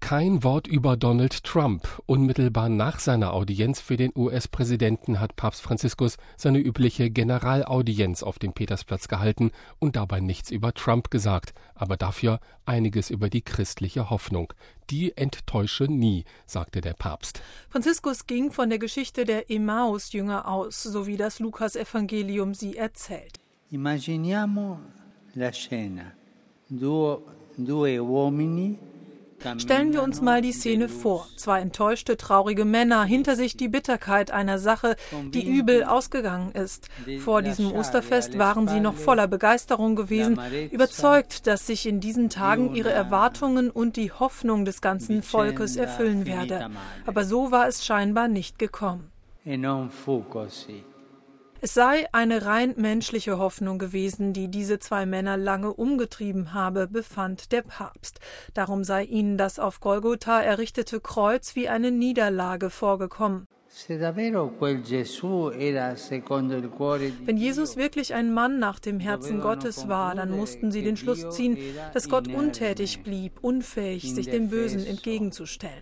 Kein Wort über Donald Trump. Unmittelbar nach seiner Audienz für den US-Präsidenten hat Papst Franziskus seine übliche Generalaudienz auf dem Petersplatz gehalten und dabei nichts über Trump gesagt, aber dafür einiges über die christliche Hoffnung. Die enttäusche nie, sagte der Papst. Franziskus ging von der Geschichte der Emmaus-Jünger aus, so wie das Lukas-Evangelium sie erzählt. Immaginiamo la scena. Due uomini. Stellen wir uns mal die Szene vor. 2 enttäuschte, traurige Männer, hinter sich die Bitterkeit einer Sache, die übel ausgegangen ist. Vor diesem Osterfest waren sie noch voller Begeisterung gewesen, überzeugt, dass sich in diesen Tagen ihre Erwartungen und die Hoffnung des ganzen Volkes erfüllen werde. Aber so war es scheinbar nicht gekommen. Es sei eine rein menschliche Hoffnung gewesen, die diese 2 Männer lange umgetrieben habe, befand der Papst. Darum sei ihnen das auf Golgotha errichtete Kreuz wie eine Niederlage vorgekommen. Wenn Jesus wirklich ein Mann nach dem Herzen Gottes war, dann mussten sie den Schluss ziehen, dass Gott untätig blieb, unfähig, sich dem Bösen entgegenzustellen.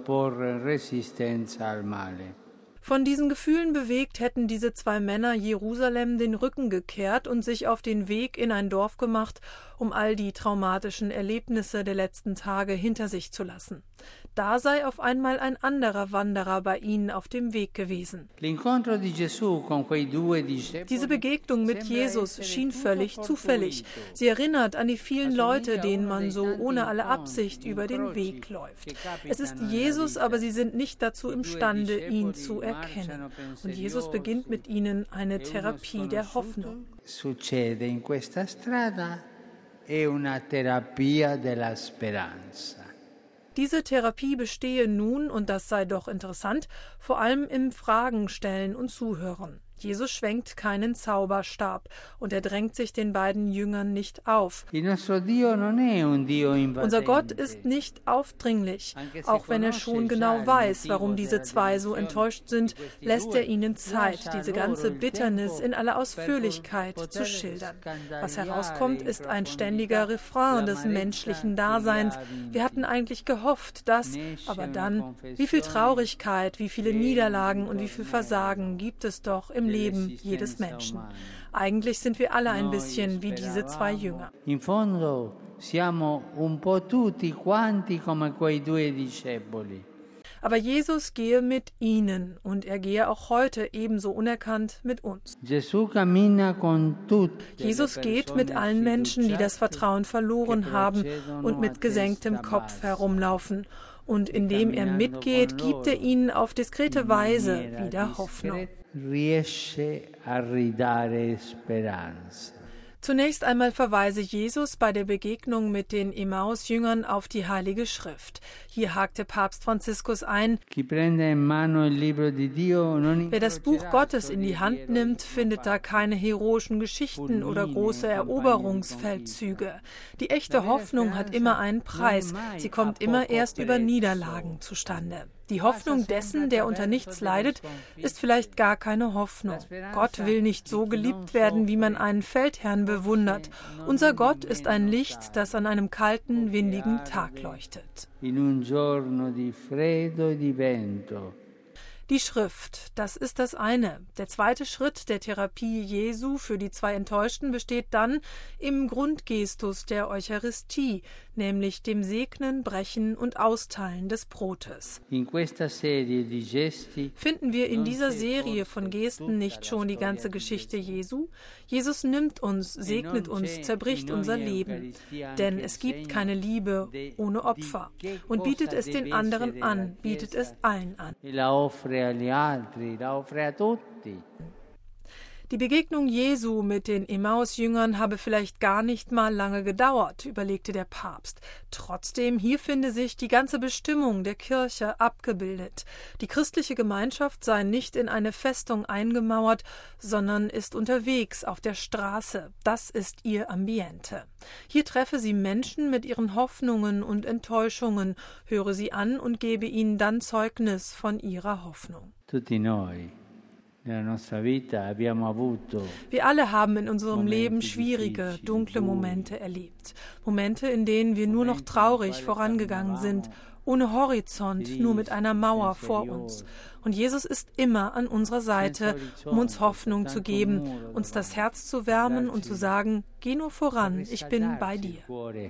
Von diesen Gefühlen bewegt, hätten diese 2 Männer Jerusalem den Rücken gekehrt und sich auf den Weg in ein Dorf gemacht, um all die traumatischen Erlebnisse der letzten Tage hinter sich zu lassen. Da sei auf einmal ein anderer Wanderer bei ihnen auf dem Weg gewesen. Diese Begegnung mit Jesus schien völlig zufällig. Sie erinnert an die vielen Leute, denen man so ohne alle Absicht über den Weg läuft. Es ist Jesus, aber sie sind nicht dazu imstande, ihn zu erkennen. Und Jesus beginnt mit ihnen eine Therapie der Hoffnung. Succede in questa strada è una terapia della speranza. Diese Therapie bestehe nun, und das sei doch interessant, vor allem im Fragen stellen und Zuhören. Jesus schwenkt keinen Zauberstab und er drängt sich den beiden Jüngern nicht auf. Unser Gott ist nicht aufdringlich. Auch wenn er schon genau weiß, warum diese 2 so enttäuscht sind, lässt er ihnen Zeit, diese ganze Bitternis in aller Ausführlichkeit zu schildern. Was herauskommt, ist ein ständiger Refrain des menschlichen Daseins. Wir hatten eigentlich gehofft, dass, aber dann, wie viel Traurigkeit, wie viele Niederlagen und wie viel Versagen gibt es doch im Leben jedes Menschen. Eigentlich sind wir alle ein bisschen wie diese 2 Jünger. In fondo siamo un po' tutti quanti come quei 2 discepoli. Aber Jesus gehe mit ihnen und er gehe auch heute ebenso unerkannt mit uns. Jesus geht mit allen Menschen, die das Vertrauen verloren haben und mit gesenktem Kopf herumlaufen. Und indem er mitgeht, gibt er ihnen auf diskrete Weise wieder Hoffnung. Zunächst einmal verweise Jesus bei der Begegnung mit den Emmaus-Jüngern auf die Heilige Schrift. Hier hakte Papst Franziskus ein: Wer das Buch Gottes in die Hand nimmt, findet da keine heroischen Geschichten oder große Eroberungsfeldzüge. Die echte Hoffnung hat immer einen Preis. Sie kommt immer erst über Niederlagen zustande. Die Hoffnung dessen, der unter nichts leidet, ist vielleicht gar keine Hoffnung. Gott will nicht so geliebt werden, wie man einen Feldherrn bewundert. Unser Gott ist ein Licht, das an einem kalten, windigen Tag leuchtet. Die Schrift, das ist das eine. Der zweite Schritt der Therapie Jesu für die 2 Enttäuschten besteht dann im Grundgestus der Eucharistie, nämlich dem Segnen, Brechen und Austeilen des Brotes. Finden wir in dieser Serie von Gesten nicht schon die ganze Geschichte Jesu? Jesus nimmt uns, segnet uns, zerbricht unser Leben. Denn es gibt keine Liebe ohne Opfer und bietet es den anderen an, bietet es allen an. Die Begegnung Jesu mit den Emmaus-Jüngern habe vielleicht gar nicht mal lange gedauert, überlegte der Papst. Trotzdem, hier finde sich die ganze Bestimmung der Kirche abgebildet. Die christliche Gemeinschaft sei nicht in eine Festung eingemauert, sondern ist unterwegs auf der Straße. Das ist ihr Ambiente. Hier treffe sie Menschen mit ihren Hoffnungen und Enttäuschungen, höre sie an und gebe ihnen dann Zeugnis von ihrer Hoffnung. Tutti noi. Wir alle haben in unserem Leben schwierige, dunkle Momente erlebt. Momente, in denen wir nur noch traurig vorangegangen sind ohne Horizont, nur mit einer Mauer vor uns. Und Jesus ist immer an unserer Seite, um uns Hoffnung zu geben, uns das Herz zu wärmen und zu sagen, geh nur voran, ich bin bei dir.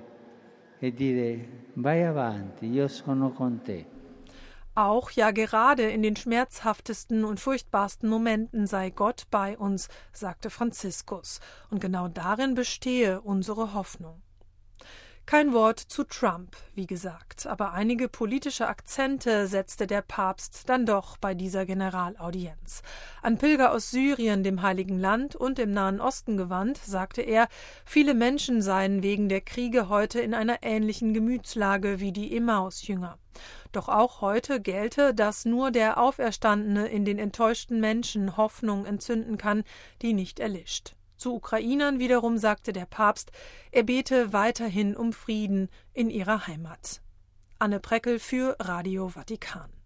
Auch, ja gerade in den schmerzhaftesten und furchtbarsten Momenten sei Gott bei uns, sagte Franziskus. Und genau darin bestehe unsere Hoffnung. Kein Wort zu Trump, wie gesagt, aber einige politische Akzente setzte der Papst dann doch bei dieser Generalaudienz. An Pilger aus Syrien, dem Heiligen Land und dem Nahen Osten gewandt, sagte er, viele Menschen seien wegen der Kriege heute in einer ähnlichen Gemütslage wie die Emmaus-Jünger. Doch auch heute gelte, dass nur der Auferstandene in den enttäuschten Menschen Hoffnung entzünden kann, die nicht erlischt. Zu Ukrainern wiederum sagte der Papst, er bete weiterhin um Frieden in ihrer Heimat. Anne Preckel für Radio Vatikan.